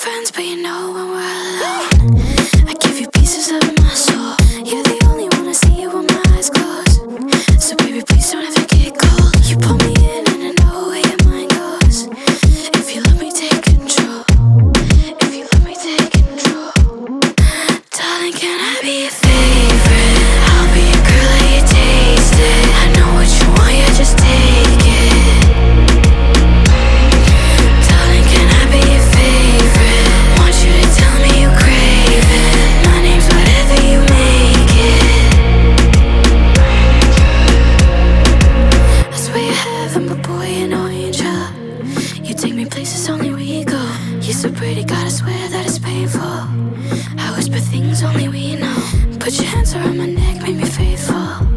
friends, but you know when we're alone, I give you pieces of my soul. You're the only one I see with my eyes closed. So baby, please don't ever get cold. You pull me in and I know where your mind goes. If you love me, take control. If you love me, take control. Darling, can I be your favorite? I'll be your girl, let you taste it. I know what you want, yeah, just take it. Darling, can I be your favorite? Want you to tell me you crave it. My name's whatever you make it. I swear you're heaven, but boy, you're no angel. You take me places only we go. You're so pretty, gotta swear that it's painful. I whisper things only we know. Put your hands around my neck, make me faithful.